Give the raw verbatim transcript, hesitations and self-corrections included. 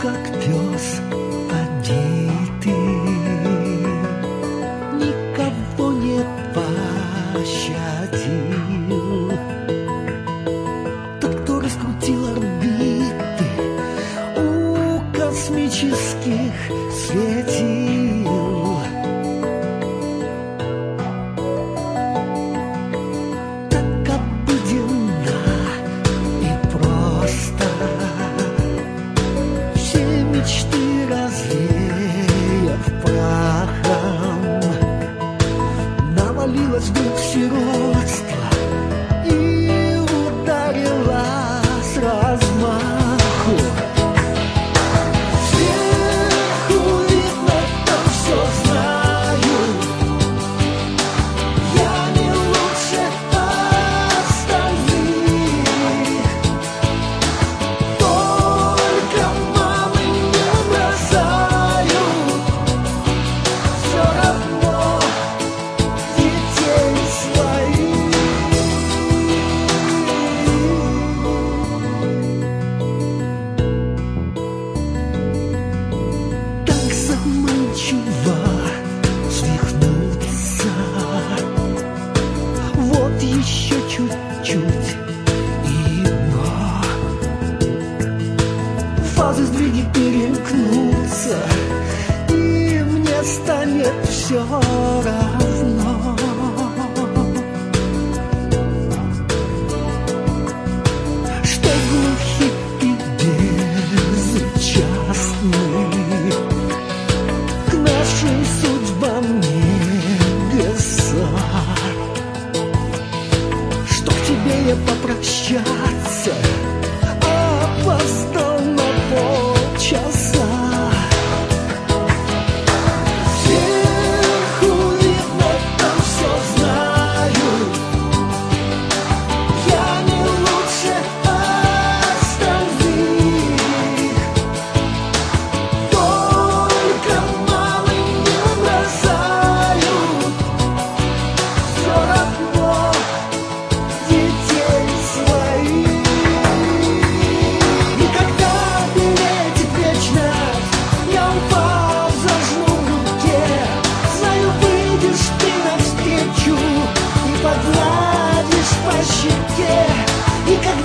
как пес побитый, никого не пощадил. Тот, кто раскрутил орбиты у космических светил. Так обыденно и просто все мечты развеяв прахом, навалилось вдруг сиротство и ударила с размаху. Сверху видно, там все знают, я не лучше остальных. Только мамы не бросают все равно детей своих. Так заманчиво свихнуться, вот еще чуть-чуть и дно. Фазы сдвиги перемкнутся, и мне станет все равно. Что глухи и безучастны к нашим судьбам небеса, что к тебе я попрощаться опоздал на полчаса. Сверху видно, там все знают, я не лучше остальных. Только мамы не бросают все равно детей своих. И когда перейдет вечность, я упал, зажму в руке, знаю, выйдешь ты навстречу и погладишь по щеке. И когда